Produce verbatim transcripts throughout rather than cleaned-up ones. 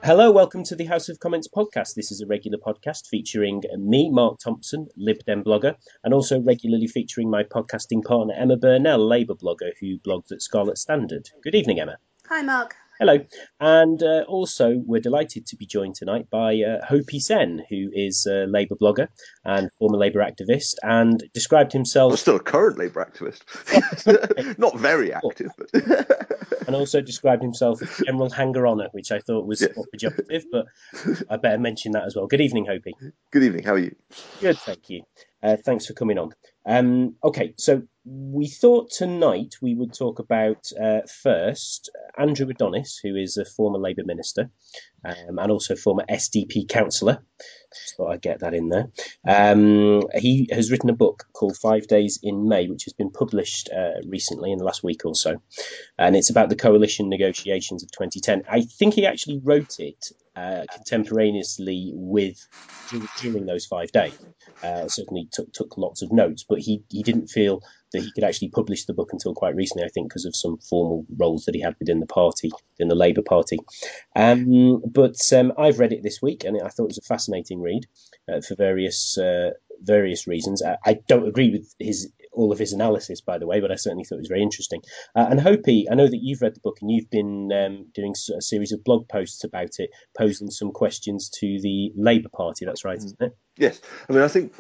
Hello, welcome to the House of Comments podcast. This is a regular podcast featuring me, Mark Thompson, Lib Dem blogger, and also regularly featuring my podcasting partner, Emma Burnell, Labour blogger, who blogs at Scarlet Standard. Good evening, Emma. Hi, Mark. Hello. And uh, also, we're delighted to be joined tonight by uh, Hopi Sen, who is a Labour blogger and former Labour activist, and described himself... Well, still a current Labour activist. Not very active, but... and also described himself as General Hanger-Oner, which I thought was yes. somewhat pejorative, but I better mention that as well. Good evening, Hopi. Good evening, how are you? Good, thank you. Uh, thanks for coming on. Um, okay, so we thought tonight we would talk about, uh, first, Andrew Adonis, who is a former Labour minister um, and also former S D P councillor. Just thought I'd get that in there. Um, he has written a book called Five Days in May, which has been published uh, recently in the last week or so. And it's about the coalition negotiations of twenty ten. I think he actually wrote it uh, contemporaneously with during those five days. Uh, certainly took took lots of notes, but he, he didn't feel that he could actually publish the book until quite recently, I think, because of some formal roles that he had within the party, in the Labour Party. Um, but um, I've read it this week, and I thought it was a fascinating read uh, for various uh, various reasons. I, I don't agree with his all of his analysis, by the way, but I certainly thought it was very interesting. Uh, and Hopi, I know that you've read the book and you've been um, doing a series of blog posts about it, posing some questions to the Labour Party. That's right, isn't it? Yes, I mean, I think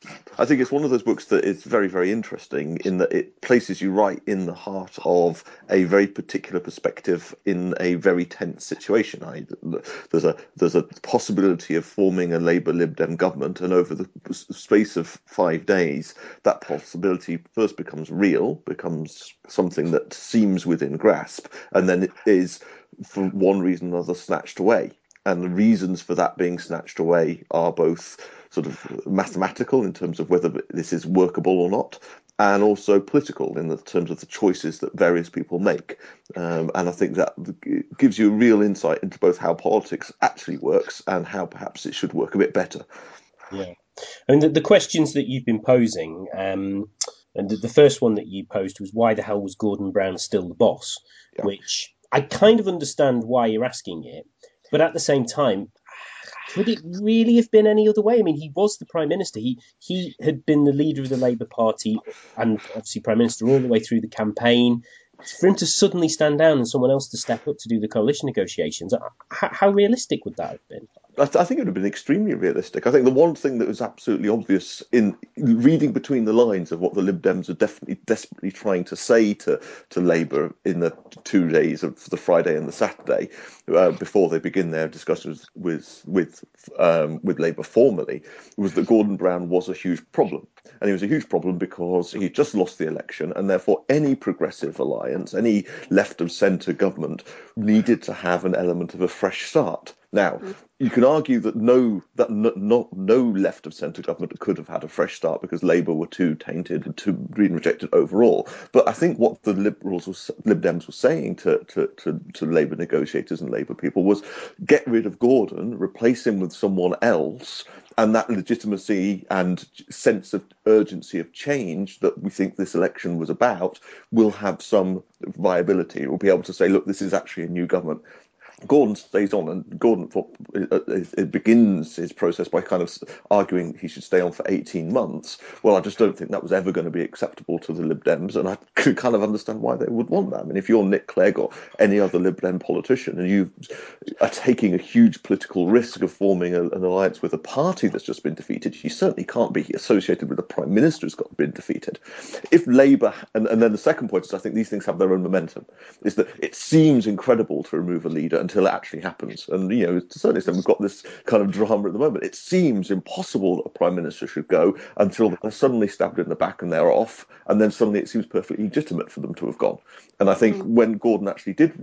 I think it's one of those books that is very, very interesting in that it places you right in the heart of a very particular perspective in a very tense situation. I, there's a there's a possibility of forming a Labour Lib Dem government, and over the space of five days, that possibility first becomes real, becomes something that seems within grasp, and then it is, for one reason or another, snatched away. And the reasons for that being snatched away are both sort of mathematical in terms of whether this is workable or not, and also political in the terms of the choices that various people make. Um, and I think that gives you a real insight into both how politics actually works and how perhaps it should work a bit better. Yeah. I mean, the, the questions that you've been posing, um, and the, the first one that you posed was, why the hell was Gordon Brown still the boss? Yeah. Which I kind of understand why you're asking it. But at the same time, could it really have been any other way? I mean, he was the Prime Minister. He he had been the leader of the Labour Party and obviously Prime Minister all the way through the campaign. For him to suddenly stand down and someone else to step up to do the coalition negotiations, how, how realistic would that have been? I, th- I think it would have been extremely realistic. I think the one thing that was absolutely obvious in reading between the lines of what the Lib Dems are definitely desperately trying to say to, to Labour in the two days of the Friday and the Saturday uh, before they begin their discussions with with um, with Labour formally, was that Gordon Brown was a huge problem. And he was a huge problem because he just lost the election, and therefore any progressive alliance, any left of centre government needed to have an element of a fresh start. Now, you can argue that no, that no, not no left of centre government could have had a fresh start because Labour were too tainted and too being rejected overall. But I think what the Liberals, was, Lib Dems, were saying to, to, to, to Labour negotiators and Labour people was, get rid of Gordon, replace him with someone else, and that legitimacy and sense of urgency of change that we think this election was about will have some viability. We'll be able to say, look, this is actually a new government. Gordon stays on, and Gordon thought it, it begins his process by kind of arguing he should stay on for eighteen months. Well, I just don't think that was ever going to be acceptable to the Lib Dems, and I could kind of understand why they would want that. I mean, if you're Nick Clegg or any other Lib Dem politician, and you are taking a huge political risk of forming a, an alliance with a party that's just been defeated, you certainly can't be associated with a Prime Minister who's got been defeated. If Labour, and, and then the second point is I think these things have their own momentum, is that it seems incredible to remove a leader until it actually happens. And, you know, to a certain extent, we've got this kind of drama at the moment. It seems impossible that a Prime Minister should go until they're suddenly stabbed in the back and they're off. And then suddenly it seems perfectly legitimate for them to have gone. And I think mm. when Gordon actually did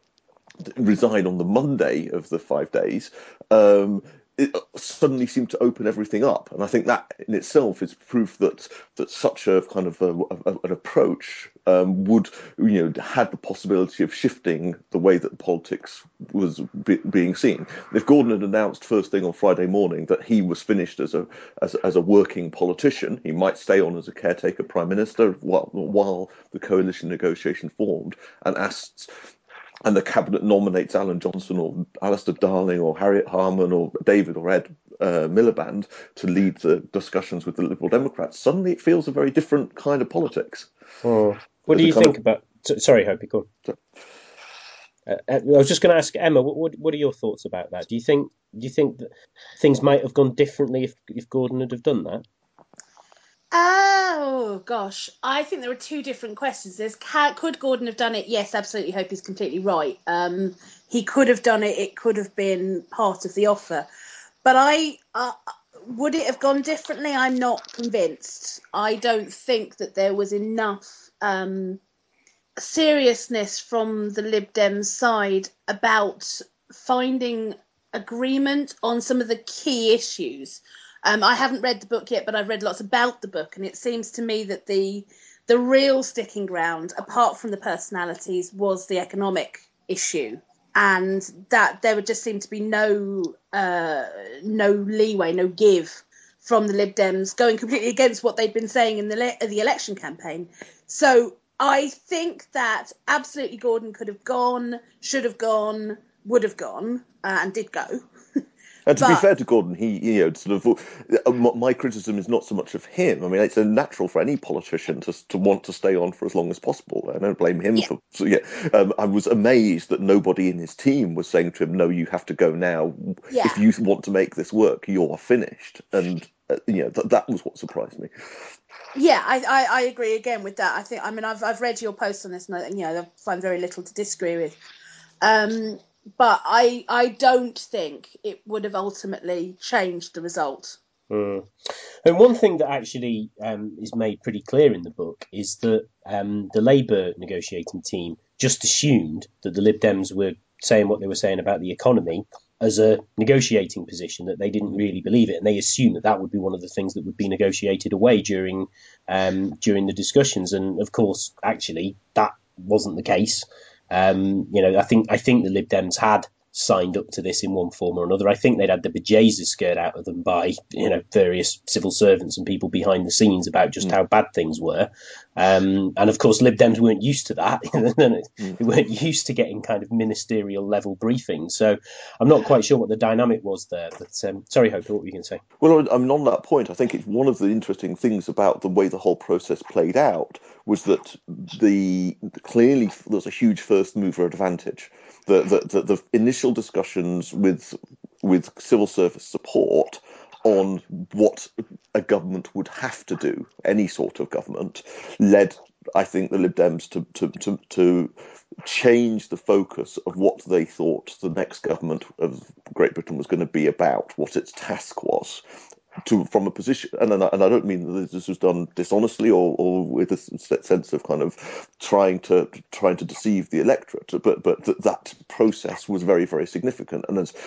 resign on the Monday of the five days, um, it suddenly seemed to open everything up. And I think that in itself is proof that that such a kind of a, a, an approach um, would, you know, had the possibility of shifting the way that politics was be, being seen. If Gordon had announced first thing on Friday morning that he was finished as a as, as a working politician, he might stay on as a caretaker prime minister while, while the coalition negotiation formed, and asked and the cabinet nominates Alan Johnson or Alistair Darling or Harriet Harman or David or Ed uh, Miliband to lead the discussions with the Liberal Democrats, suddenly it feels a very different kind of politics. Hmm. What do There's a you kind think of about? Sorry, Hope, go on. Uh, I was just going to ask Emma, what, what what are your thoughts about that? Do you think do you think that things might have gone differently if if Gordon had have done that? Oh gosh, I think there are two different questions. There's could Gordon have done it? Yes, absolutely. Hope he's completely right. Um, he could have done it. It could have been part of the offer. But I uh, would it have gone differently? I'm not convinced. I don't think that there was enough um, seriousness from the Lib Dems side about finding agreement on some of the key issues. Um, I haven't read the book yet, but I've read lots about the book, and it seems to me that the the real sticking ground, apart from the personalities, was the economic issue, and that there would just seem to be no uh, no leeway, no give from the Lib Dems, going completely against what they'd been saying in the le- the election campaign. So I think that absolutely Gordon could have gone, should have gone, would have gone, uh, and did go. And to be But fair to Gordon, he, you know, sort of, uh, my criticism is not so much of him. I mean, it's a natural for any politician to to want to stay on for as long as possible. I don't blame him yeah, for. So, yeah, um, I was amazed that nobody in his team was saying to him, "No, you have to go now. If yeah, you want to make this work, you're finished." And uh, you know, th- that was what surprised me. yeah, I, I, I agree again with that. I think, I mean, I've I've read your post on this, and I, you know, I find very little to disagree with. Um, but I I don't think it would have ultimately changed the result. Mm. And one thing that actually um, is made pretty clear in the book is that um, the Labour negotiating team just assumed that the Lib Dems were saying what they were saying about the economy as a negotiating position, that they didn't really believe it, and they assumed that that would be one of the things that would be negotiated away during um, during the discussions. And of course, actually, that wasn't the case. Um, you know, I think I think the Lib Dems had signed up to this in one form or another. I think they'd had the bejesus scared out of them by, you know, various civil servants and people behind the scenes about just Mm. how bad things were. Um, and of course, Lib Dems weren't used to that. Mm. They weren't used to getting kind of ministerial level briefings. So I'm not quite sure what the dynamic was there. But um, sorry, Hope, what were you going to say? Well, I mean, on that point, I think it's one of the interesting things about the way the whole process played out was that the clearly there's a huge first mover advantage. The the, the, the initial discussions with with civil service support on what a government would have to do, any sort of government, led, I think, the Lib Dems to to to, to change the focus of what they thought the next government of Great Britain was going to be about, what its task was, to from a position, and and I, and I don't mean that this was done dishonestly or, or with a sense of kind of trying to trying to deceive the electorate, but but that, that process was very very significant, and as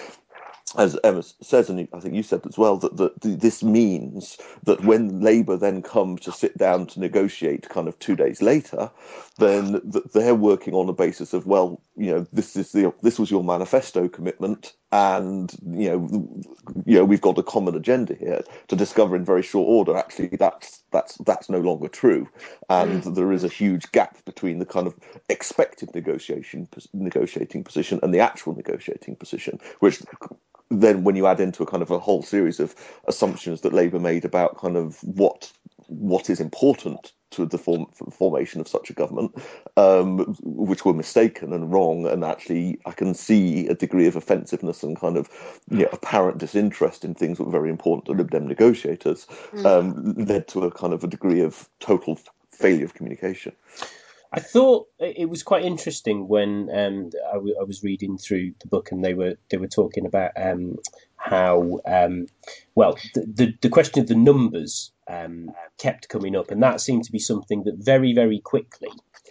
as Emma says, and I think you said as well, that, that this means that when Labour then come to sit down to negotiate kind of two days later, then that they're working on the basis of, well, you know, this is the this was your manifesto commitment, and you know, you know, we've got a common agenda here. To discover in very short order, actually, that's that's that's no longer true, and Mm. there is a huge gap between the kind of expected negotiation negotiating position and the actual negotiating position, which then when you add into a kind of a whole series of assumptions that Labour made about kind of what what is important to the form, formation of such a government, um, which were mistaken and wrong, and actually I can see a degree of offensiveness and kind of, you know, apparent disinterest in things that were very important to Lib Dem negotiators, Mm. um, led to a kind of a degree of total failure of communication. I thought it was quite interesting when um, I, w- I was reading through the book, and they were they were talking about um, how um, well the, the the question of the numbers um, kept coming up, and that seemed to be something that very very quickly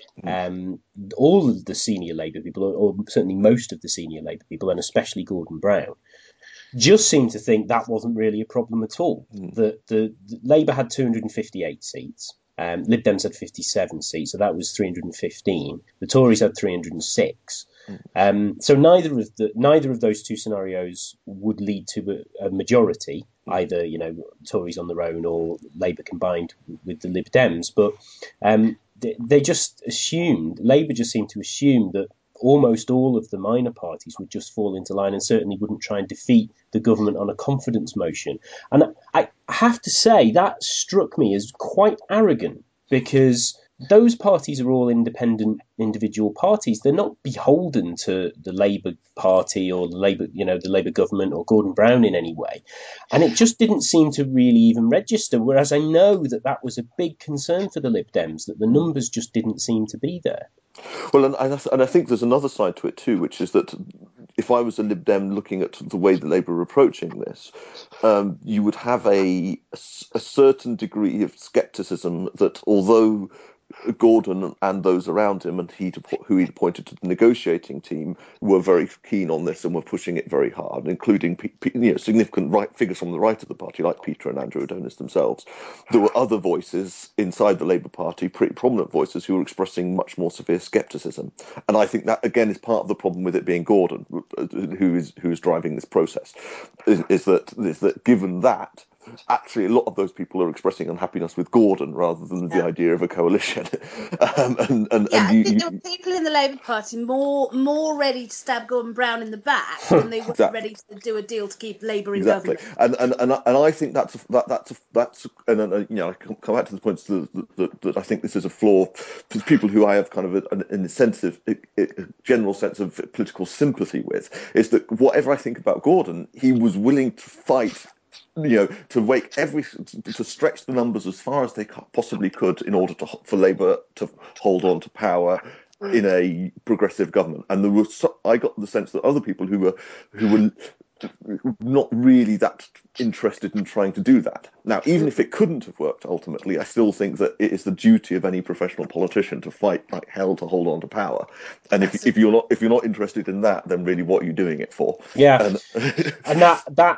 um, all of the senior Labour people, or, or certainly most of the senior Labour people, and especially Gordon Brown, just seemed to think that wasn't really a problem at all. Mm. That the, the Labour had two hundred fifty-eight seats. Um, Lib Dems had fifty-seven seats, so that was three hundred fifteen. The Tories had three hundred six. Um, so neither of the neither of those two scenarios would lead to a, a majority, either you know Tories on their own or Labour combined with the Lib Dems. But um, they, they just assumed Labour just seemed to assume that almost all of the minor parties would just fall into line and certainly wouldn't try and defeat the government on a confidence motion. And I have to say that struck me as quite arrogant, because those parties are all independent individual parties. They're not beholden to the Labour Party or the Labour, you know, the Labour government or Gordon Brown in any way. And it just didn't seem to really even register. Whereas I know that that was a big concern for the Lib Dems, that the numbers just didn't seem to be there. Well, and, and I think there's another side to it too, which is that if I was a Lib Dem looking at the way the Labour are approaching this, um, you would have a, a certain degree of scepticism that although Gordon and those around him and he who he'd appointed to the negotiating team were very keen on this and were pushing it very hard, including you know, significant right figures from the right of the party like Peter and Andrew Adonis themselves. There were other voices inside the Labour Party, pretty prominent voices, who were expressing much more severe scepticism. And I think that again is part of the problem with it being Gordon who is who is driving this process, is, is that is that given that, actually, a lot of those people are expressing unhappiness with Gordon rather than yeah. the idea of a coalition. um, and, and, yeah, and you, I think there were people in the Labour Party more more ready to stab Gordon Brown in the back than they were exactly. ready to do a deal to keep Labour in exactly. government. And and and I, and I think that's a, that that's a, that's a, and uh, you know I come back to the points that, that, that I think this is a flaw for people who I have kind of an, an incentive, a, a general sense of political sympathy with, is that whatever I think about Gordon, he was willing to fight. You know, to wake every to stretch the numbers as far as they possibly could in order to for Labour to hold on to power in a progressive government. And there was, so, I got the sense that other people who were who were not really that interested in trying to do that. Now, even if it couldn't have worked ultimately, I still think that it is the duty of any professional politician to fight like hell to hold on to power. And if if you're not if you're not interested in that, then really, what are you doing it for? Yeah, and, and that that.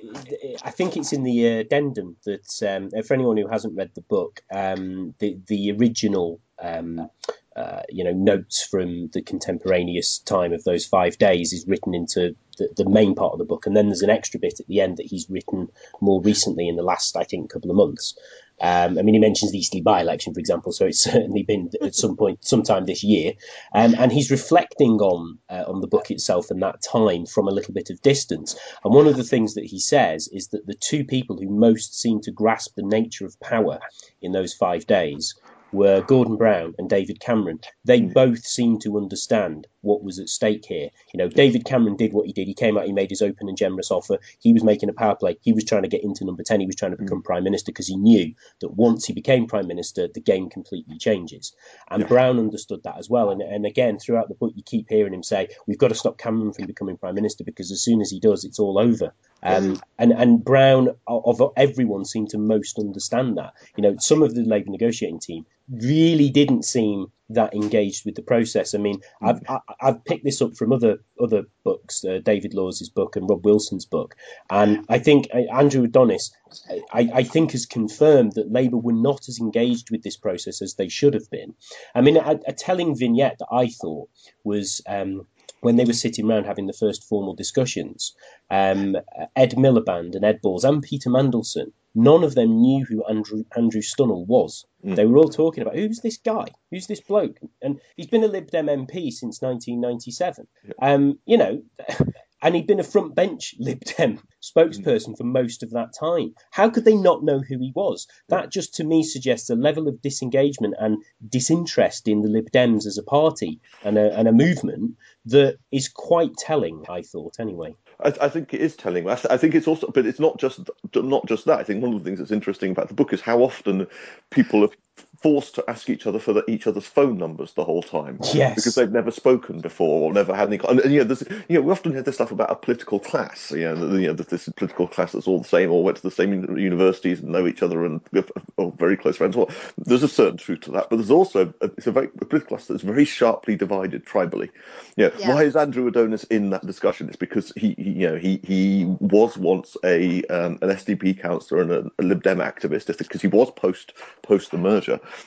I think it's in the addendum that, um, for anyone who hasn't read the book, um, the the original, um, uh, you know, notes from the contemporaneous time of those five days is written into the, the main part of the book, and then there's an extra bit at the end that he's written more recently in the last, I think, couple of months. Um, I mean, he mentions the Eastleigh by-election, for example, so it's certainly been at some point, sometime this year. Um, and he's reflecting on uh, on the book itself and that time from a little bit of distance. And one of the things that he says is that the two people who most seem to grasp the nature of power in those five days were Gordon Brown and David Cameron. They both seemed to understand what was at stake here. You know, David Cameron did what he did. He came out, he made his open and generous offer. He was making a power play. He was trying to get into number ten. He was trying to become Prime Minister because he knew that once he became Prime Minister, the game completely changes. And yeah. Brown understood that as well. And, and again, throughout the book, you keep hearing him say, we've got to stop Cameron from becoming Prime Minister because as soon as he does, it's all over. Um, and, and Brown, of everyone, seemed to most understand that. You know, some of the Labour negotiating team really didn't seem that engaged with the process. I mean, I've I, I've picked this up from other other books, uh, David Laws's book and Rob Wilson's book, and I think uh, Andrew Adonis, I, I think, has confirmed that Labour were not as engaged with this process as they should have been. I mean, a, a telling vignette that I thought was um, when they were sitting around having the first formal discussions. Um, Ed Miliband and Ed Balls and Peter Mandelson, none of them knew who Andrew Andrew Stunnell was. Mm. They were all talking about, who's this guy? Who's this bloke? And he's been a Lib Dem M P since nineteen ninety-seven. Yeah. Um, you know, and he'd been a front bench Lib Dem spokesperson mm. for most of that time. How could they not know who he was? That just, to me, suggests a level of disengagement and disinterest in the Lib Dems as a party and a, and a movement that is quite telling, I thought, anyway. I, I think it is telling. I, I think it's also, but it's not just not just that. I think one of the things that's interesting about the book is how often people are forced to ask each other for the, each other's phone numbers the whole time, yes, because they've never spoken before or never had any. And, and you know, there's, you know, we often hear this stuff about a political class. You know, you know, this political class that's all the same, or went to the same universities and know each other and are very close friends. Well, there's a certain truth to that, but there's also a, it's a very a political class that's very sharply divided tribally. You know, yeah. Why is Andrew Adonis in that discussion? It's because he, he you know, he he was once a um, an S D P councillor and a, a Lib Dem activist, because he was post post the merger.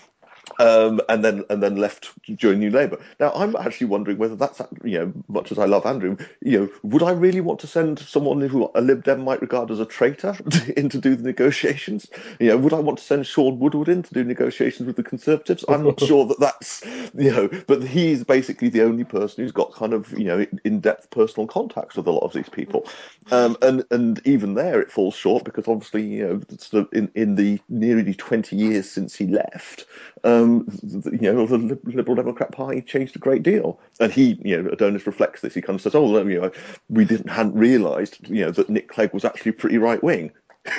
Um, and then and then left to join New Labour. Now, I'm actually wondering whether that's, you know, much as I love Andrew, you know, would I really want to send someone who a Lib Dem might regard as a traitor in to do the negotiations? You know, would I want to send Sean Woodward in to do negotiations with the Conservatives? I'm not sure that that's, you know, but he's basically the only person who's got kind of, you know, in-depth personal contacts with a lot of these people. Um, and and even there, it falls short because obviously, you know, sort of in in the nearly twenty years since he left. Um, you know, the Liberal Democrat Party changed a great deal, and he, you know, Adonis reflects this. He kind of says, "Oh, you know, we didn't hadn't realised, you know, that Nick Clegg was actually pretty right wing."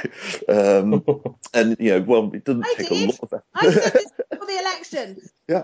um, and you know, well, it doesn't I take did. a lot of that. I said this before the election. Yeah,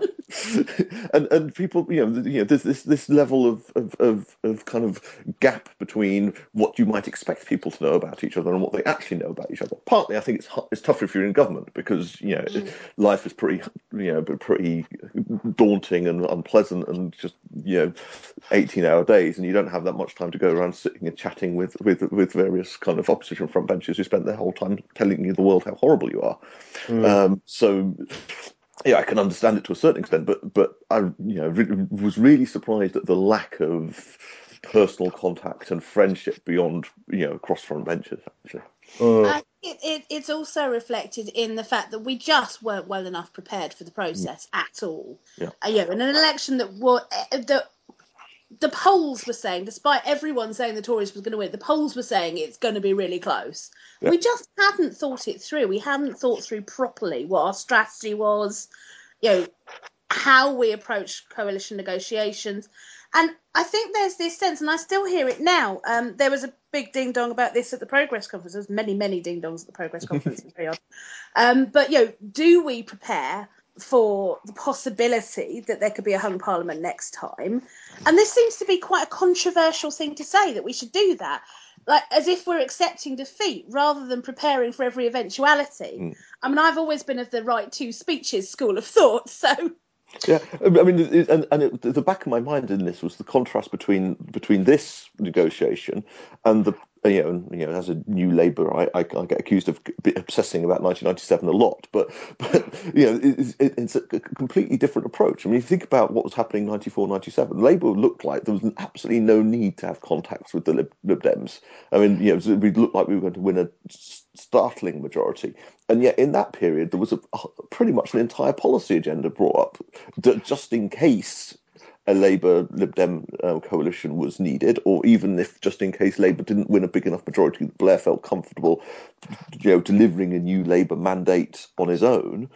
and and people, you know, you know, there's this this level of, of of of kind of gap between what you might expect people to know about each other and what they actually know about each other. Partly, I think it's it's tougher if you're in government because, you know, mm. life is pretty, you know, pretty daunting and unpleasant and just, you know, eighteen hour days, and you don't have that much time to go around sitting and chatting with with with various kind of opposition front benchers who spend their whole time telling you the world how horrible you are. Mm. Um, so. Yeah, I can understand it to a certain extent, but but I, you know, re- was really surprised at the lack of personal contact and friendship beyond, you know, cross front benches. Actually, uh, it, it, it's also reflected in the fact that we just weren't well enough prepared for the process yeah. at all. Yeah, uh, yeah, in an election that was that the polls were saying, despite everyone saying the Tories was going to win, the polls were saying it's going to be really close. Yeah. We just hadn't thought it through. We hadn't thought through properly what our strategy was, you know, how we approach coalition negotiations. And I think there's this sense, and I still hear it now. Um, there was a big ding-dong about this at the Progress Conference. There was many, many ding-dongs at the Progress Conference. Very odd. Um, but, you know, do we prepare for the possibility that there could be a hung parliament next time? And this seems to be quite a controversial thing to say, that we should do that, like as if we're accepting defeat rather than preparing for every eventuality. Mm. I mean, I've always been of the right two speeches school of thought, so... Yeah, I mean, it, and, and it, the back of my mind in this was the contrast between between this negotiation and the, you know, you know, as a new Labour, I, I, I get accused of obsessing about nineteen ninety-seven a lot, but but you know, it, it, it's a completely different approach. I mean, if you think about what was happening in ninety-four, ninety-seven, Labour looked like there was absolutely no need to have contacts with the Lib, Lib Dems. I mean, you know, we looked like we were going to win a startling majority. And yet in that period, there was a, a pretty much an entire policy agenda brought up that just in case a Labour Lib Dem uh, coalition was needed, or even if just in case Labour didn't win a big enough majority that Blair felt comfortable, you know, delivering a new Labour mandate on his own,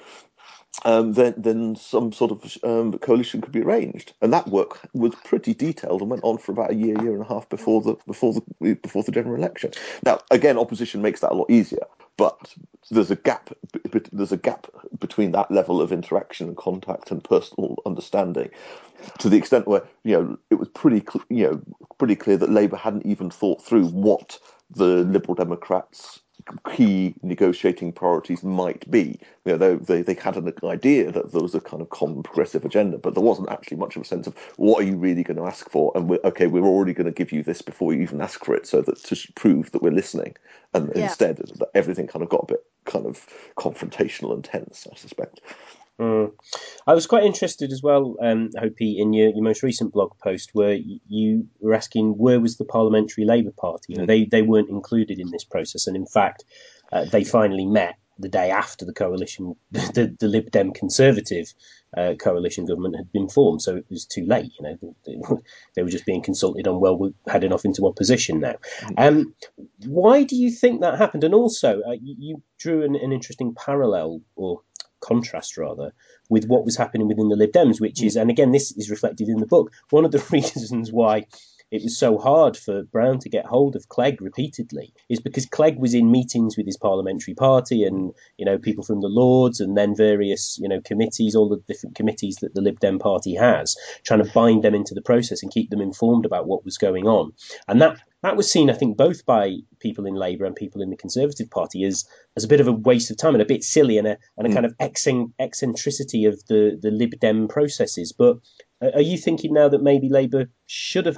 Um, then, then some sort of um, coalition could be arranged, and that work was pretty detailed and went on for about a year, year and a half before the before the before the general election. Now, again, opposition makes that a lot easier, but there's a gap. There's a gap between that level of interaction and contact and personal understanding, to the extent where, you know, it was pretty you know pretty clear that Labour hadn't even thought through what the Liberal Democrats' key negotiating priorities might be. You know, they, they they had an idea that there was a kind of common progressive agenda, but there wasn't actually much of a sense of what are you really going to ask for, and we're, okay, we're already going to give you this before you even ask for it, so that to prove that we're listening. And yeah. instead, everything kind of got a bit kind of confrontational and tense, I suspect. Mm. I was quite interested as well, um, Hopi, in your, your most recent blog post where you were asking where was the Parliamentary Labour Party. You know, they, they weren't included in this process, and in fact, uh, they finally met the day after the coalition, the, the Lib Dem Conservative uh, coalition government had been formed, so it was too late. You know, they, they were just being consulted on, well, we're heading off into opposition now. Um, why do you think that happened? And also, uh, you, you drew an, an interesting parallel, or contrast rather, with what was happening within the Lib Dems, which is, and again, this is reflected in the book, one of the reasons why it was so hard for Brown to get hold of Clegg repeatedly is because Clegg was in meetings with his parliamentary party and, you know, people from the Lords and then various, you know, committees, all the different committees that the Lib Dem party has, trying to bind them into the process and keep them informed about what was going on. And that That was seen, I think, both by people in Labour and people in the Conservative Party as as a bit of a waste of time and a bit silly and a and a mm. kind of eccentricity of the, the Lib Dem processes. But are you thinking now that maybe Labour should have had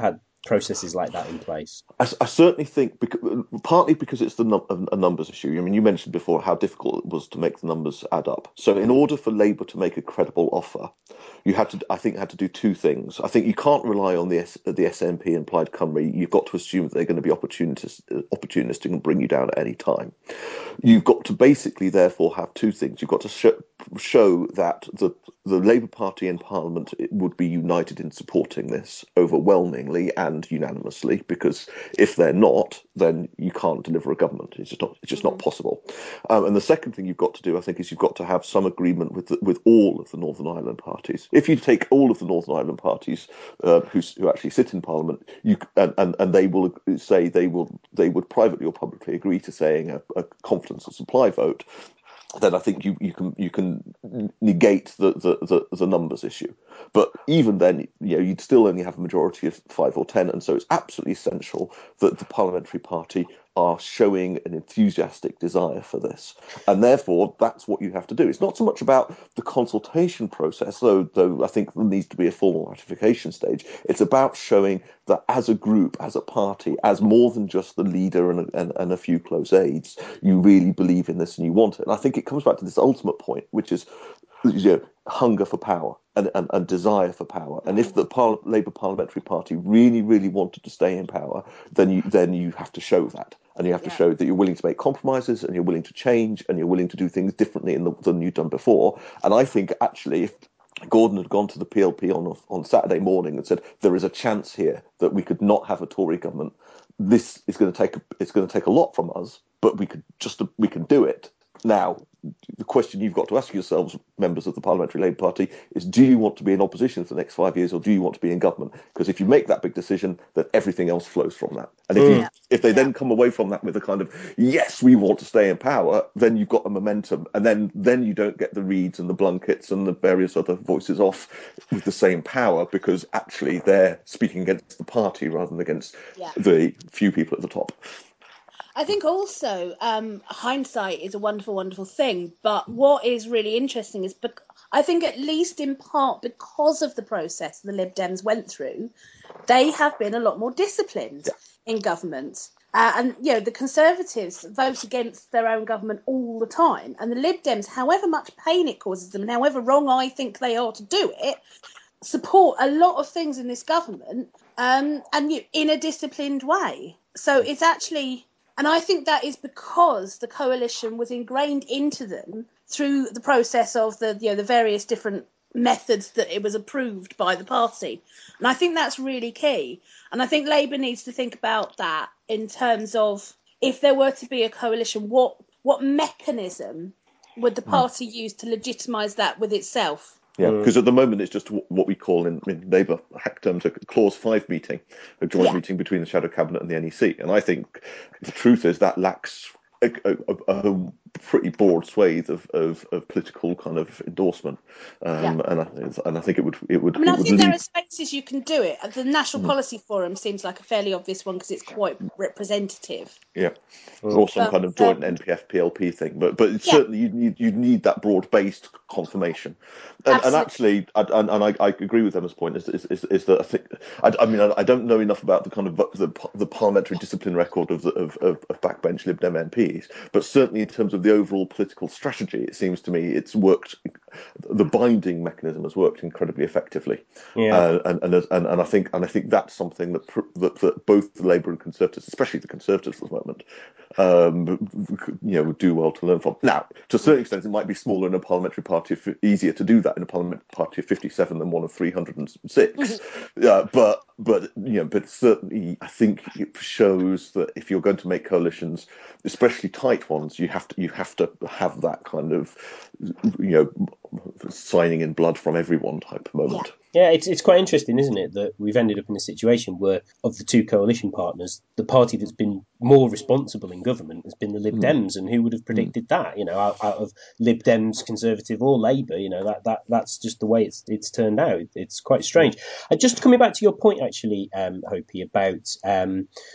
processes like that in place? I, I certainly think, because, partly because it's the num- a numbers issue. I mean, you mentioned before how difficult it was to make the numbers add up. So, in order for Labour to make a credible offer, you had to, I think, had to do two things. I think you can't rely on the S, the S N P and Plaid Cymru. You've got to assume that they're going to be opportunistic, opportunistic and bring you down at any time. You've got to basically, therefore, have two things. You've got to show, show that the the Labour Party in Parliament would be united in supporting this overwhelmingly and unanimously, because if they're not, then you can't deliver a government. It's just not, it's just not possible. Um, and the second thing you've got to do, I think, is you've got to have some agreement with the, with all of the Northern Ireland parties. If you take all of the Northern Ireland parties uh, who, who actually sit in Parliament, you and, and, and they will say they will they would privately or publicly agree to saying a, a confidence and supply vote, then I think you, you can you can negate the, the, the, the numbers issue. But even then, you know, you'd still only have a majority of five or ten, and so it's absolutely essential that the parliamentary party are showing an enthusiastic desire for this, and therefore that's what you have to do. It's not so much about the consultation process, though. Though I think there needs to be a formal ratification stage. It's about showing that as a group, as a party, as more than just the leader and and, and a few close aides, you really believe in this and you want it. And I think it comes back to this ultimate point, which is, you know, hunger for power and, and, and desire for power. And if the Par- Labour Parliamentary Party really, really wanted to stay in power, then you then you have to show that. And you have to Yeah. show that you're willing to make compromises and you're willing to change and you're willing to do things differently in the, than you've done before. And I think, actually, if Gordon had gone to the P L P on on Saturday morning and said, there is a chance here that we could not have a Tory government, this is going to take, it's going to take a lot from us, but we could just, we can do it. Now, the question you've got to ask yourselves, members of the Parliamentary Labour Party, is do you want to be in opposition for the next five years or do you want to be in government? Because if you make that big decision, then everything else flows from that. And if, Mm. you, if they Yeah. then come away from that with a kind of, yes, we want to stay in power, then you've got a momentum. And then, then you don't get the Reeds and the Blunkets and the various other voices off with the same power, because actually they're speaking against the party rather than against Yeah. the few people at the top. I think also um, hindsight is a wonderful, wonderful thing. But what is really interesting is, bec- I think at least in part because of the process the Lib Dems went through, they have been a lot more disciplined in government. Uh, and, you know, the Conservatives vote against their own government all the time. And the Lib Dems, however much pain it causes them and however wrong I think they are to do it, support a lot of things in this government um, and you, in a disciplined way. So it's actually... And I think that is because the coalition was ingrained into them through the process of the, you know, the various different methods that it was approved by the party. And I think that's really key. And I think Labour needs to think about that in terms of, if there were to be a coalition, what what mechanism would the party use to legitimise that with itself? Yeah, Mm. because at the moment it's just what we call in, in Labour hack terms a clause five meeting, a joint Yeah. meeting between the Shadow Cabinet and the N E C. And I think the truth is that lacks a, a, a pretty broad swathe of, of, of political kind of endorsement. Um, Yeah. and I, and I think it would it would I mean, it I would think there lead. are spaces you can do it. The National Mhm. Policy Forum seems like a fairly obvious one because it's quite representative. Yeah, Mm. or some But, kind of joint um, N P F P L P thing, but but Yeah. certainly you need you need that broad based confirmation, and and Absolutely. actually, I, and, and I, I agree with Emma's point is is, is, is that I think I, I mean I, I don't know enough about the kind of the, the parliamentary discipline record of the of, of, of backbench Lib Dem M Ps, but certainly in terms of the overall political strategy, it seems to me it's worked. The binding mechanism has worked incredibly effectively, Yeah. uh, and, and and and I think and I think that's something that that, that both the Labour and Conservatives, especially the Conservatives at the moment, um, you know, would do well to learn from. Now, to a certain extent, it might be smaller in a parliamentary party, of, easier to do that in a parliamentary party of fifty-seven than one of three hundred six. Yeah, but but you know, but certainly, I think it shows that if you're going to make coalitions, especially tight ones, you have to you have to have that kind of, you know, signing in blood from everyone type moment. Yeah, it's it's quite interesting, isn't it, that we've ended up in a situation where, of the two coalition partners, the party that's been more responsible in government has been the Lib Dems, and who would have predicted that? You know, out, out of Lib Dems, Conservative or Labour, you know, that, that that's just the way it's it's turned out. It's quite strange. Uh, just coming back to your point, actually, um, Hopi, about um,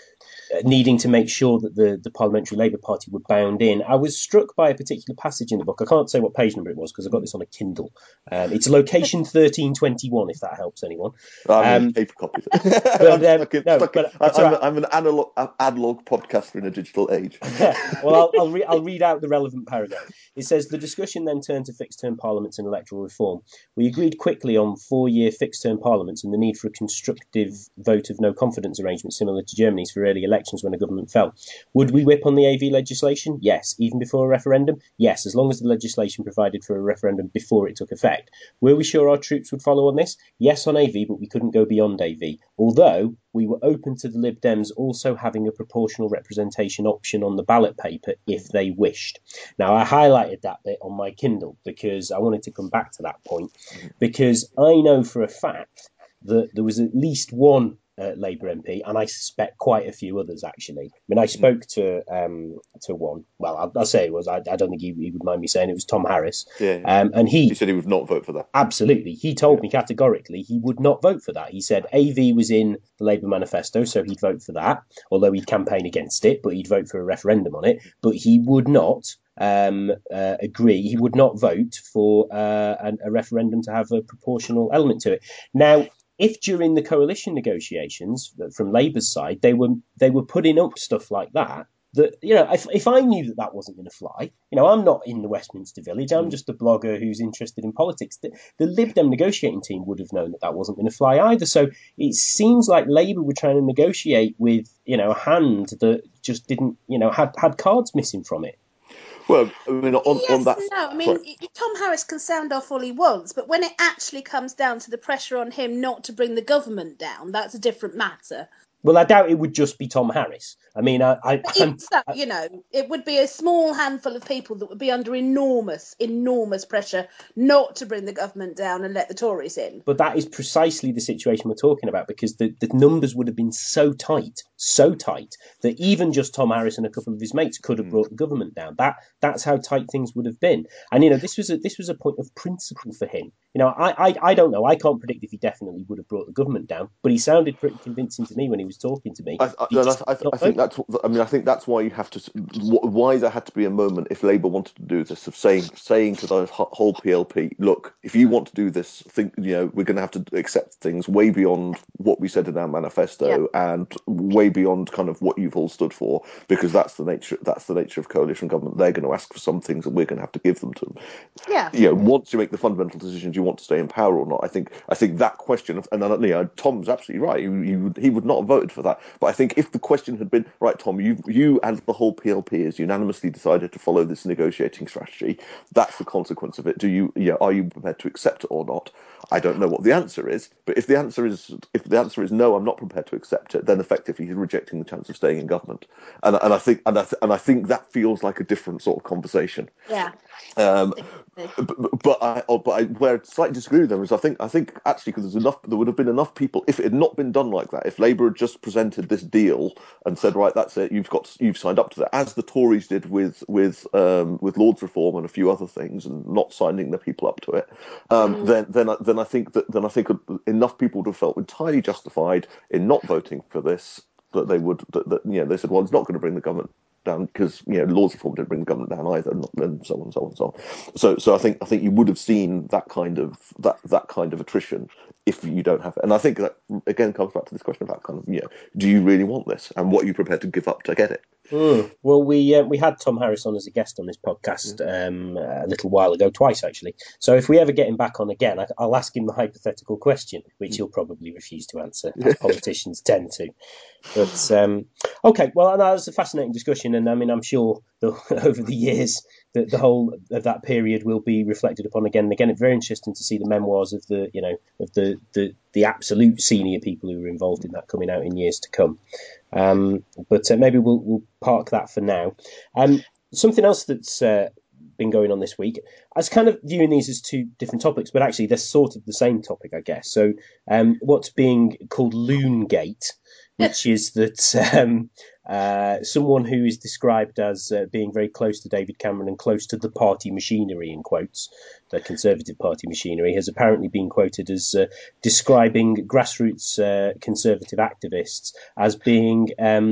needing to make sure that the, the Parliamentary Labour Party were bound in. I was struck by a particular passage in the book. I can't say what page number it was because I got this on a Kindle. Um, it's location thirteen twenty-one, if that helps anyone. I mean, Um, paper copies. but, I'm, um, stuck in, no, stuck in, but- I- but I'm, right. I'm an analog, analog podcaster in a digital age. Well, I'll I'll, re- I'll read out the relevant paragraph. It says, the discussion then turned to fixed-term parliaments and electoral reform. We agreed quickly on four-year fixed-term parliaments and the need for a constructive vote of no-confidence arrangement similar to Germany's for early elections when a government fell. Would we whip on the A V legislation? Yes. Even before a referendum? Yes, as long as the legislation provided for a referendum before it took effect. Were we sure our troops would follow on this? Yes on A V, but we couldn't go beyond A V. Although we were open to the Lib Dems also having a proportional representation option on the ballot paper if they wished. Now, I highlighted that bit on my Kindle because I wanted to come back to that point, because I know for a fact that there was at least one uh, Labour M P, and I suspect quite a few others, actually. I mean, I spoke to um, to one. Well, I'll, I'll say it was. I, I don't think he, he would mind me saying it was Tom Harris. Yeah, yeah. Um, and he, He said he would not vote for that. Absolutely. He told Yeah. me categorically he would not vote for that. He said A V was in the Labour manifesto, so he'd vote for that, although he'd campaign against it, but he'd vote for a referendum on it. But he would not um, uh, agree, he would not vote for uh, an, a referendum to have a proportional element to it. Now, if during the coalition negotiations from Labour's side, they were they were putting up stuff like that, that, you know, if, if I knew that that wasn't going to fly, you know, I'm not in the Westminster Village, I'm just a blogger who's interested in politics. The, the Lib Dem negotiating team would have known that that wasn't going to fly either. So it seems like Labour were trying to negotiate with, you know, a hand that just didn't, you know, had, had cards missing from it. Well, I mean, on, yes, on that. no, I mean, sorry. y- Tom Harris can sound off all he wants, but when it actually comes down to the pressure on him not to bring the government down, that's a different matter. Well, I doubt it would just be Tom Harris. I mean, I, I, But I'm, even so, you know, it would be a small handful of people that would be under enormous, enormous pressure not to bring the government down and let the Tories in. but that is precisely the situation we're talking about, because the, the numbers would have been so tight, so tight, that even just Tom Harris and a couple of his mates could have brought the government down. That that's how tight things would have been. And, you know, this was a this was a point of principle for him. You know, I, I, I don't know. I can't predict if he definitely would have brought the government down, but he sounded pretty convincing to me when he was talking to me. I, I, He no, just I, I, did not I think vote. that's. I mean, I think that's why you have to. Why there had to be a moment if Labour wanted to do this of saying saying to the whole P L P, look, if you want to do this, think you know we're going to have to accept things way beyond what we said in our manifesto Yeah. and way beyond kind of what you've all stood for, because that's the nature. That's the nature of coalition government. They're going to ask for some things, and we're going to have to give them to them. Yeah. You know, once you make the fundamental decisions, you want to stay in power or not. I think. I think that question, of, and you know, Tom's absolutely right. He, he would he would not have voted for that. But I think if the question had been, right, Tom, you you and the whole P L P has unanimously decided to follow this negotiating strategy, that's the consequence of it. Do you, you know, are you prepared to accept it or not? I don't know what the answer is, but if the answer is if the answer is no, I'm not prepared to accept it, then effectively he's rejecting the chance of staying in government. And and I think and I th- and I think that feels like a different sort of conversation. Yeah. Um, but, but I, but I, where I slightly disagree with them is I think, I think actually because there's enough, there would have been enough people if it had not been done like that. If Labour had just presented this deal and said, right, that's it, you've got, you've signed up to that, as the Tories did with with um, with Lords Reform and a few other things, and not signing the people up to it, um, Mm. then then I- then I think that then I think enough people would have felt entirely justified in not voting for this, that they would that, that you know they said, well, it's not going to bring the government down because you know Lords Reform didn't bring the government down either, and so on and so on and so on. So so I think I think you would have seen that kind of that that kind of attrition if you don't have it. And I think that again comes back to this question about kind of you know do you really want this and what are you prepared to give up to get it? Mm. Well, we uh, we had Tom Harris on as a guest on this podcast um, a little while ago, twice actually. So if we ever get him back on again, I, I'll ask him the hypothetical question, which he'll probably refuse to answer, as politicians tend to. But um, okay, well, that was a fascinating discussion, and I mean, I'm sure the, over the years that the whole of that period will be reflected upon again and again. It's very interesting to see the memoirs of the, you know, of the the, the absolute senior people who were involved in that coming out in years to come. Um, but uh, maybe we'll we'll park that for now. Um, something else that's uh, been going on this week. I was kind of viewing these as two different topics, but actually they're sort of the same topic, I guess. So um, what's being called Loongate, which is that um, uh, someone who is described as uh, being very close to David Cameron and close to the party machinery, in quotes, the Conservative Party machinery, has apparently been quoted as uh, describing grassroots uh, Conservative activists as being um,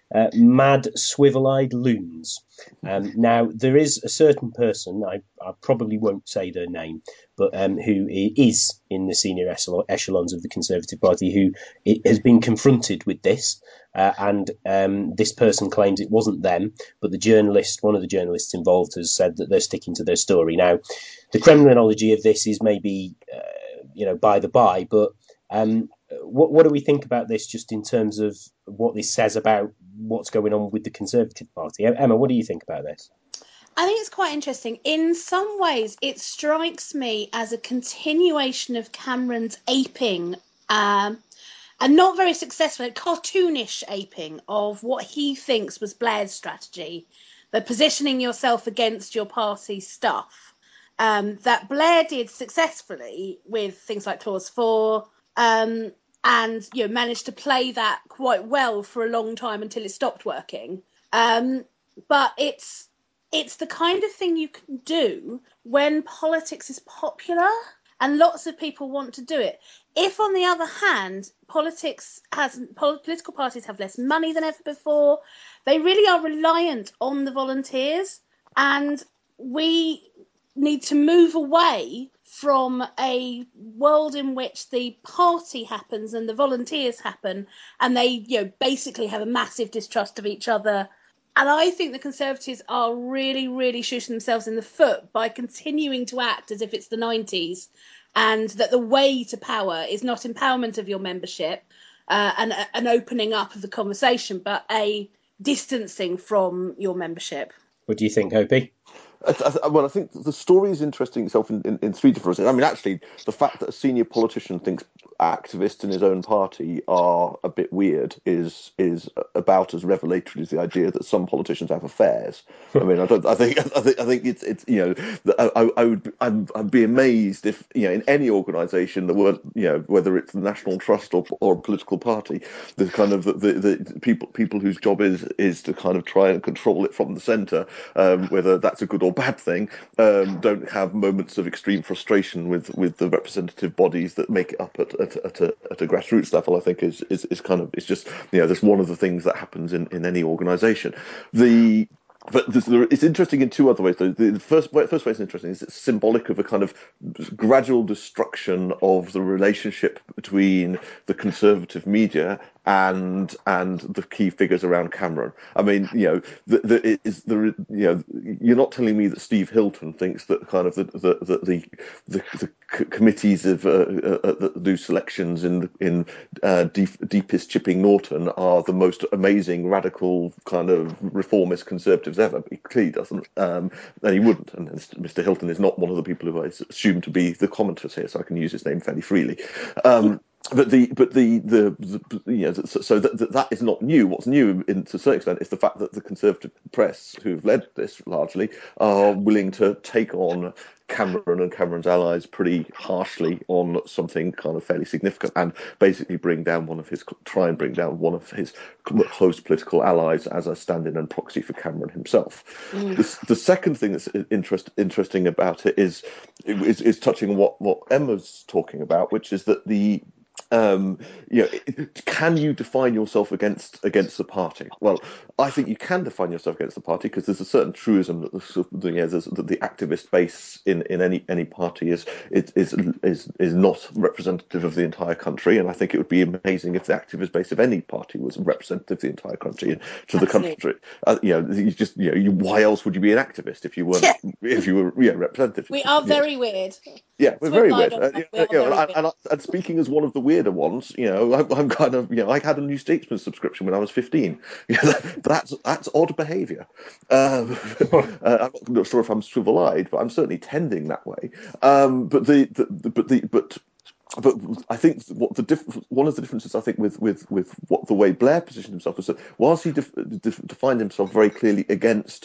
uh, mad, swivel-eyed loons. Um, now, there is a certain person, I, I probably won't say their name, but um, who is in the senior echelons of the Conservative Party, who has been confronted with this, uh, and um, this person claims it wasn't them, but the journalist, one of the journalists involved, has said that they're sticking to their story. Now, the Kremlinology of this is maybe, uh, you know, by the by, but um, what, what do we think about this just in terms of what this says about what's going on with the Conservative Party? Emma, what do you think about this? I think it's quite interesting. In some ways, it strikes me as a continuation of Cameron's aping, um, and not very successful, cartoonish aping of what he thinks was Blair's strategy, the positioning yourself against your party's stuff. Um, that Blair did successfully with things like Clause Four, um, and you know managed to play that quite well for a long time until it stopped working. Um, but it's it's the kind of thing you can do when politics is popular and lots of people want to do it. If, on the other hand, politics has political parties have less money than ever before, they really are reliant on the volunteers, and we need to move away from a world in which the party happens and the volunteers happen, and they, you know, basically have a massive distrust of each other. And I think the Conservatives are really, really shooting themselves in the foot by continuing to act as if it's the nineties, and that the way to power is not empowerment of your membership uh, and an opening up of the conversation, but a distancing from your membership. What do you think, Hopi? I, I, well, I think the story is interesting itself in, in, in three different ways. I mean, actually, the fact that a senior politician thinks activists in his own party are a bit weird is is about as revelatory as the idea that some politicians have affairs. I mean, I don't. I think. I think. I think it's. It's. You know, I, I would. I'd, I'd be amazed if, you know, in any organisation, the word, you know, whether it's the National Trust or or a political party, the kind of the, the, the people people whose job is is to kind of try and control it from the centre, um, whether that's a good or bad thing, um, don't have moments of extreme frustration with, with the representative bodies that make it up at at, at, a, at a grassroots level. I think is, is is kind of, it's just, you know, that's one of the things that happens in, in any organisation. The But this, it's interesting in two other ways. The, the first, first way it's interesting is it's symbolic of a kind of gradual destruction of the relationship between the conservative media and and the key figures around Cameron. I mean, you know, the, the, it is the you know, you're not telling me that Steve Hilton thinks that kind of the the the the, the, the committees of uh, uh, that do selections in in uh, deep, deepest Chipping Norton are the most amazing, radical kind of reformist conservatives ever. He clearly doesn't, um, and he wouldn't. And Mister Hilton is not one of the people who I assume to be the commenters here, so I can use his name fairly freely. Um, But the but the the, the you know, so, so that that is not new. What's new, in, to a certain extent, is the fact that the Conservative press, who've led this largely, are willing to take on Cameron and Cameron's allies pretty harshly on something kind of fairly significant, and basically bring down one of his try and bring down one of his close political allies as a stand-in and proxy for Cameron himself. Mm. The, the second thing that's interest, interesting about it is is, is touching on what what Emma's talking about, which is that the Um, you know, can you define yourself against against the party? Well, I think you can define yourself against the party, because there's a certain truism that the, the, you know, that the activist base in, in any any party is, is is is not representative of the entire country, and I think it would be amazing if the activist base of any party was representative of the entire country. To the country, uh, you know, you just you know, you, why else would you be an activist if you weren't yeah. if you were yeah representative? We are very yeah. weird. Yeah, we're very weird. Uh, we you know, and, and, and speaking as one of the weirder ones, you know, I'm, I'm kind of, you know, I had a New Statesman subscription when I was fifteen. You know, that, that's that's odd behaviour. Um, uh, I'm not sure if I'm swivel-eyed, but I'm certainly tending that way. Um, but the, the, the but the but. But I think what the diff- one of the differences I think with, with, with what the way Blair positioned himself was that whilst he def- def- defined himself very clearly against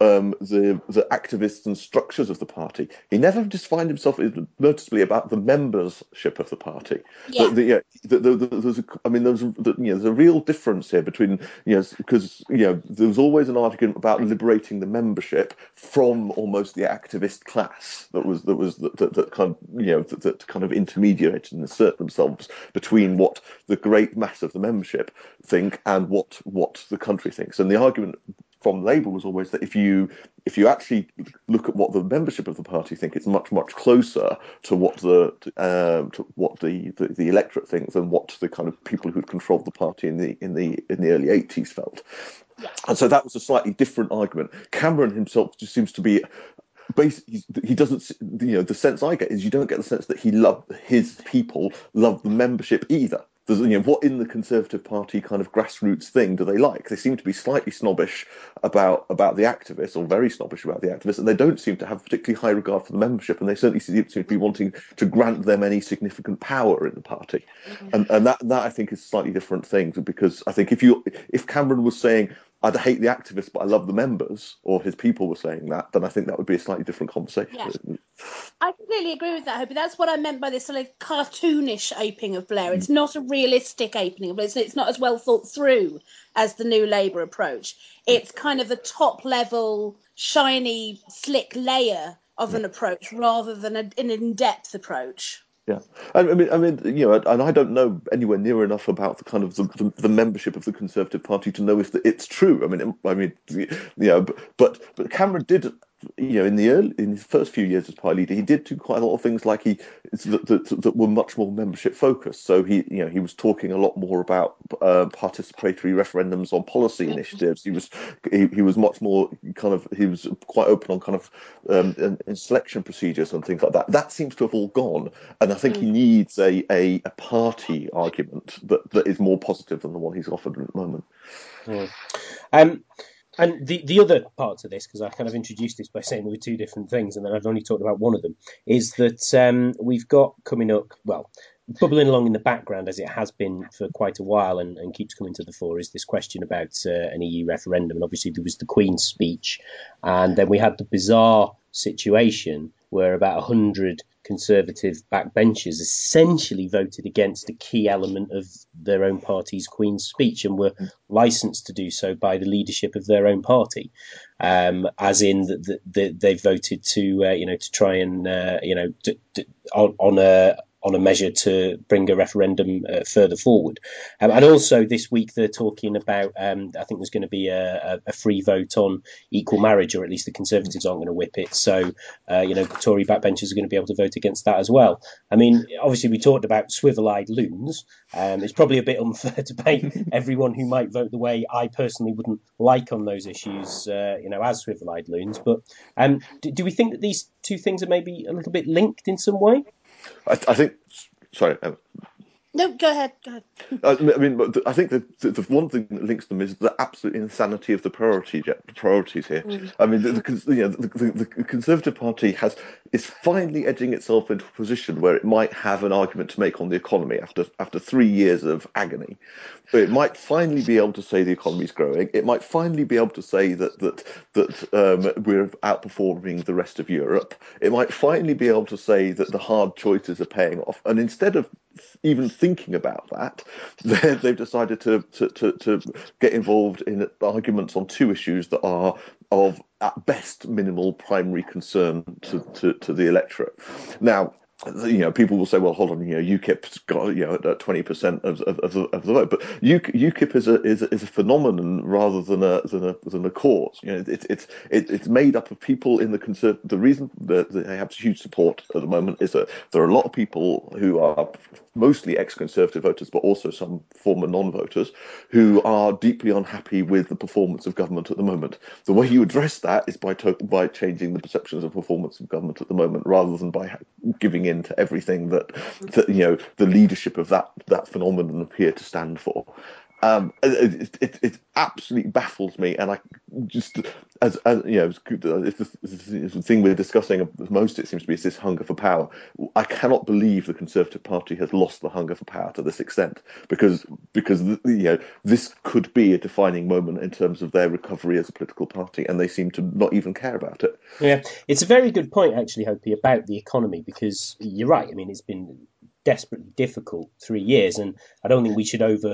um, the the activists and structures of the party. He never defined himself noticeably about the membership of the party. Yeah. The, the, yeah, the, the, the, there's a, I mean, there's a, the, you know, there's a real difference here between, you know, because you know there was always an argument about liberating the membership from almost the activist class that was that was that, that, that kind of you know that, that kind of intermediated and assert themselves between what the great mass of the membership think and what what the country thinks. And the argument from Labour was always that if you if you actually look at what the membership of the party think, it's much much closer to what the um, to what the, the, the electorate thinks than what the kind of people who controlled the party in the in the in the early eighties felt. Yeah. And so that was a slightly different argument. Cameron himself just seems to be. Basically, he doesn't. You know, the sense I get is you don't get the sense that he loved his people, loved the membership either. There's, you know, what in the Conservative Party kind of grassroots thing do they like? They seem to be slightly snobbish about about the activists, or very snobbish about the activists, and they don't seem to have particularly high regard for the membership, and they certainly seem to be wanting to grant them any significant power in the party. And and that that I think is a slightly different thing, because I think if you if Cameron was saying, I'd hate the activists, but I love the members, or his people were saying that, then I think that would be a slightly different conversation. Yeah. I completely agree with that, Hope. That's what I meant by this sort of cartoonish aping of Blair. It's not a realistic aping of Blair. It's, it's not as well thought through as the New Labour approach. It's kind of the top level, shiny, slick layer of an approach rather than a, an in-depth approach. Yeah, I mean, I mean, you know, and I don't know anywhere near enough about the kind of the, the, the membership of the Conservative Party to know if the, it's true. I mean, I mean, you know, but but Cameron did, you know, in the early, in his first few years as party leader, he did do quite a lot of things like he that, that, that were much more membership focused. So he, you know, he was talking a lot more about uh, participatory referendums on policy initiatives. He was he, he was much more kind of he was quite open on kind of um, in, in selection procedures and things like that. That seems to have all gone, and I think he needs a, a, a party argument that, that is more positive than the one he's offered at the moment. Mm. Um, and the, the other part to this, because I kind of introduced this by saying there were two different things, and then I've only talked about one of them, is that um, we've got coming up, well, bubbling along in the background, as it has been for quite a while and, and keeps coming to the fore, is this question about uh, an E U referendum. And obviously there was the Queen's speech, and then we had the bizarre situation where about one hundred Conservative backbenchers essentially voted against a key element of their own party's Queen's speech, and were licensed to do so by the leadership of their own party, um, as in that the, the, they voted to, uh, you know, to try and, uh, you know, to, to, on, on a on a measure to bring a referendum uh, further forward. Um, and also this week they're talking about, um, I think there's going to be a, a free vote on equal marriage, or at least the Conservatives aren't going to whip it. So, uh, you know, Tory backbenchers are going to be able to vote against that as well. I mean, obviously we talked about swivel-eyed loons. Um, it's probably a bit unfair to paint everyone who might vote the way I personally wouldn't like on those issues, uh, you know, as swivel-eyed loons. But um, do, do we think that these two things are maybe a little bit linked in some way? I, I think. Sorry. Um, No, go ahead. Go ahead. I mean, I think the, the, the one thing that links them is the absolute insanity of the priority priorities here. Mm. I mean, the, the, you know, the, the, the Conservative Party has is finally edging itself into a position where it might have an argument to make on the economy after after three years of agony. It might finally be able to say the economy is growing. It might finally be able to say that that that um, we're outperforming the rest of Europe. It might finally be able to say that the hard choices are paying off. And instead of even thinking about that, they've decided to, to, to, to get involved in arguments on two issues that are of, at best, minimal primary concern to, to, to the electorate. Now, you know, people will say, well, hold on, you know, UKIP's got, you know, at twenty percent of, of, of, the, of the vote, but UKIP is a is a, is a phenomenon rather than a than a than a cause. You know, it's it's it, it's made up of people in the conserv. The reason that they have huge support at the moment is that there are a lot of people who are mostly ex-Conservative voters, but also some former non-voters who are deeply unhappy with the performance of government at the moment. The way you address that is by to- by changing the perceptions of performance of government at the moment, rather than by giving in to everything that, that you know the leadership of that that phenomenon appear to stand for. Um, it, it, it absolutely baffles me, and I just as, as you know, it's the, it's the thing we're discussing most. It seems to be is this hunger for power. I cannot believe the Conservative Party has lost the hunger for power to this extent, because because you know this could be a defining moment in terms of their recovery as a political party, and they seem to not even care about it. Yeah, it's a very good point, actually, Hopi, about the economy, because you're right. I mean, it's been desperately difficult three years, and I don't think we should over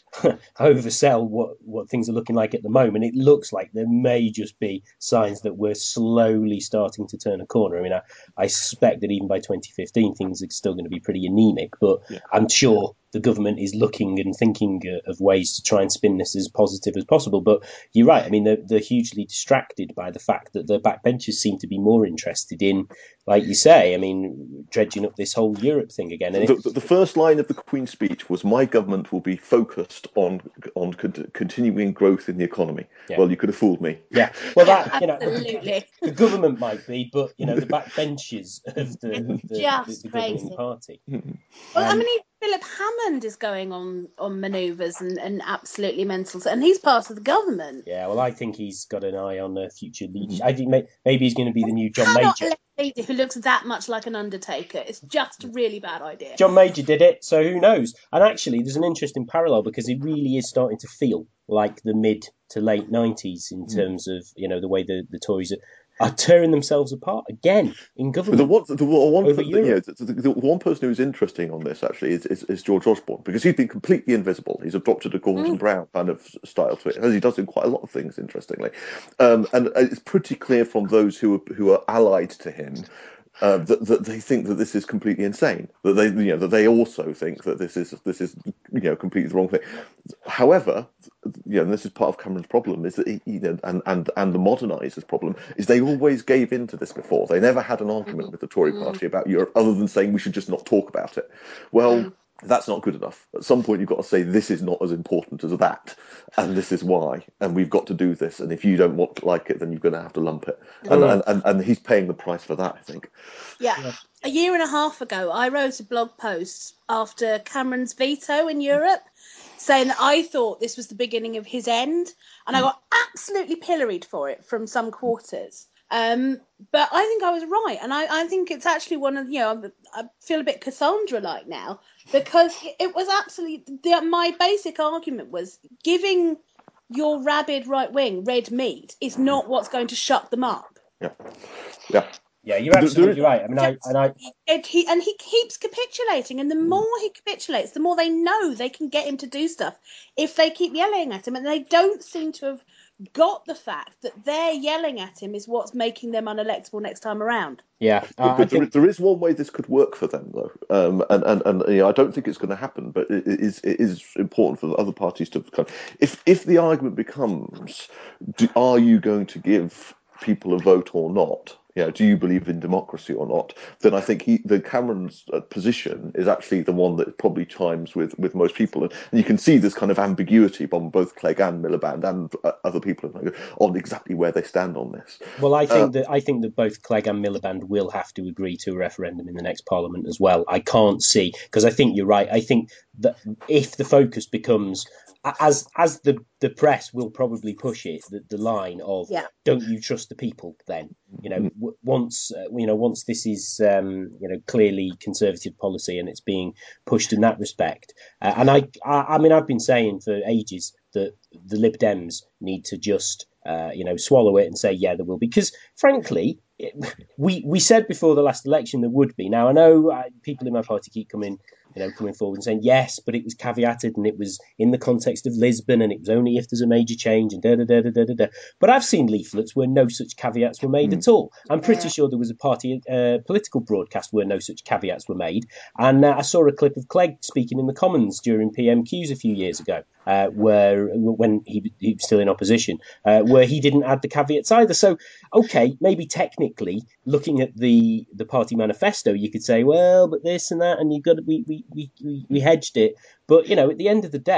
oversell what, what things are looking like at the moment. It looks like there may just be signs that we're slowly starting to turn a corner. I mean, I, I suspect that even by twenty fifteen, things are still going to be pretty anemic, but yeah. I'm sure the government is looking and thinking of ways to try and spin this as positive as possible. But you're right. I mean, they're, they're hugely distracted by the fact that the backbenchers seem to be more interested in, like you say, I mean, dredging up this whole Europe thing again. And the, it, the first line of the Queen's speech was, "My government will be focused on on con- continuing growth in the economy." Yeah. Well, you could have fooled me. Yeah. Well, that you know, the, the government might be, but you know, the backbenchers of the the, the, the governing party. Well, um, I mean, Philip Hammond is going on on manoeuvres and, and absolutely mental, and he's part of the government. Yeah. Well, I think he's got an eye on the future leadership. I think may, maybe he's going to be the new John Cannot Major. Lady who looks that much like an undertaker. It's just a really bad idea. John Major did it, so who knows? And actually, there's an interesting parallel, because it really is starting to feel like the mid to late nineties in terms of, you know, the way the, the Tories are, are tearing themselves apart again in government. The one, the one, over the, you know, the, the, the one person who's interesting on this actually is, is, is George Osborne, because he's been completely invisible. He's adopted a Gordon mm. Brown kind of style to it, as he does in quite a lot of things, interestingly. Um, and it's pretty clear from those who are, who are allied to him Uh, that, that they think that this is completely insane. That they, you know, that they also think that this is this is you know completely the wrong thing. However, you know, and this is part of Cameron's problem, is that he, you know, and and and the modernisers' problem is they always gave in to this before. They never had an argument with the Tory party about Europe, other than saying we should just not talk about it. Well, that's not good enough. At some point, you've got to say this is not as important as that, and this is why, and we've got to do this. And if you don't want to like it, then you're going to have to lump it. And mm. and, and and he's paying the price for that, I think. Yeah. yeah. A year and a half ago, I wrote a blog post after Cameron's veto in Europe, saying that I thought this was the beginning of his end, and mm. I got absolutely pilloried for it from some quarters. Um, but I think I was right, and I, I think it's actually one of, you know, I feel a bit Cassandra-like now, because it was absolutely, the, my basic argument was giving your rabid right wing red meat is not what's going to shut them up. Yeah, yeah. Yeah, you're absolutely right. I mean, I and I and he and he keeps capitulating, and the more he capitulates, the more they know they can get him to do stuff if they keep yelling at him, and they don't seem to have got the fact that they're yelling at him is what's making them unelectable next time around. Yeah, uh, but, but think... there is one way this could work for them, though, um, and and and you know, I don't think it's going to happen, but it is it is important for the other parties to kind of, if if the argument becomes, do, are you going to give people a vote or not? You know, do you believe in democracy or not? Then I think he, the Cameron's uh, position is actually the one that probably chimes with, with most people, and, and you can see this kind of ambiguity from both Clegg and Miliband and uh, other people on exactly where they stand on this. Well, I think uh, that I think that both Clegg and Miliband will have to agree to a referendum in the next Parliament as well. I can't see, because I think you're right. I think that if the focus becomes, as as the, the press will probably push it, the, the line of yeah. don't you trust the people? Then you know w- once uh, you know once this is um, you know clearly Conservative policy and it's being pushed in that respect. Uh, and I, I I mean I've been saying for ages that the Lib Dems need to just uh, you know swallow it and say yeah there will be, because frankly it, we we said before the last election there would be. Now I know uh, people in my party keep coming. You know, coming forward and saying yes, but it was caveated and it was in the context of Lisbon and it was only if there's a major change and da da da da da da. But I've seen leaflets where no such caveats were made mm. at all. I'm pretty sure there was a party uh, political broadcast where no such caveats were made. And uh, I saw a clip of Clegg speaking in the Commons during P M Qs a few years ago, uh, where when he, he was still in opposition, uh, where he didn't add the caveats either. So, okay, maybe technically, looking at the the party manifesto, you could say, well, but this and that, and you've got to, we we. We, we we hedged it, but you know, at the end of the day,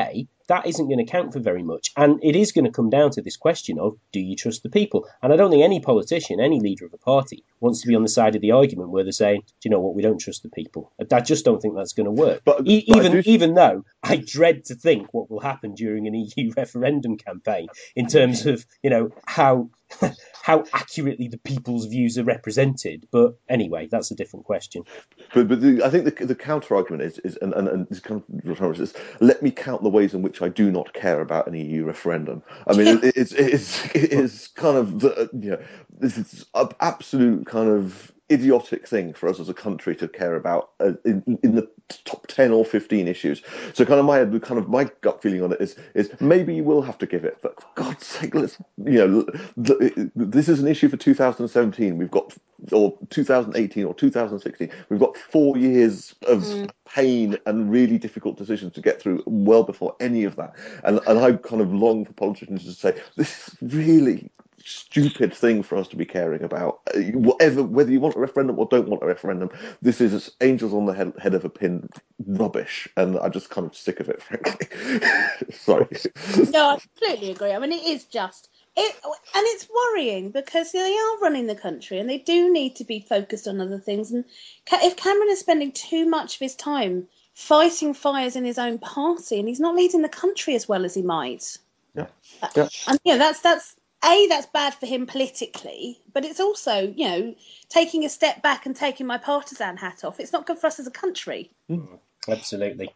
that isn't going to count for very much. And it is going to come down to this question of, do you trust the people? And I don't think any politician, any leader of a party wants to be on the side of the argument where they're saying, do you know what, we don't trust the people. I just don't think that's going to work. But, e- but even, do... even though I dread to think what will happen during an E U referendum campaign in terms of, you know, how how accurately the people's views are represented. But anyway, that's a different question. But, but the, I think the, the counter argument is, is and, and, and this kind of is, let me count the ways in which I do not care about an E U referendum. I mean, it, it's it's it is kind of the, you know, this is an absolute kind of idiotic thing for us as a country to care about uh, in, in the top ten or fifteen issues. So kind of my kind of my gut feeling on it is is maybe you will have to give it, but for God's sake, let's, you know, the, this is an issue for two thousand seventeen. We've got, or two thousand eighteen or two thousand sixteen. We've got four years of mm. pain and really difficult decisions to get through well before any of that. And and I kind of long for politicians to say, this is really stupid thing for us to be caring about. Whatever, whether you want a referendum or don't want a referendum, this is angels on the head, head of a pin rubbish, and I'm just kind of sick of it, frankly. Sorry. No, I completely agree. I mean, it is just it, and it's worrying because they are running the country, and they do need to be focused on other things. And if Cameron is spending too much of his time fighting fires in his own party, and he's not leading the country as well as he might, yeah, yeah, and you know that's that's. A, that's bad for him politically, but it's also, you know, taking a step back and taking my partisan hat off. It's not good for us as a country. Mm, absolutely.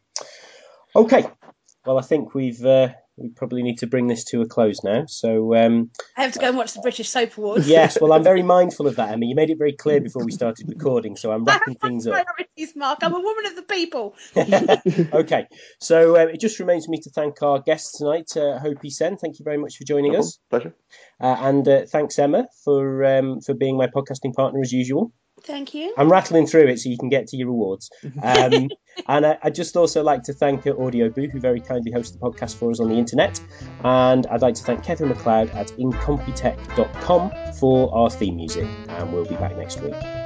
Okay. Well, I think we've uh, we probably need to bring this to a close now. So um, I have to go and watch the British Soap Awards. Yes, well, I'm very mindful of that, Emma. You made it very clear before we started recording, so I'm wrapping things up. Priorities, Mark. I'm a woman of the people. Okay, so um, it just remains me to thank our guest tonight, uh, Hopi Sen. Thank you very much for joining no us. Pleasure. Uh, and uh, thanks, Emma, for um, for being my podcasting partner as usual. Thank you. I'm rattling through it so you can get to your awards. Um, and I, I'd just also like to thank uh, Audio Boo, who very kindly hosts the podcast for us on the internet. And I'd like to thank Kevin MacLeod at incompetech dot com for our theme music. And we'll be back next week.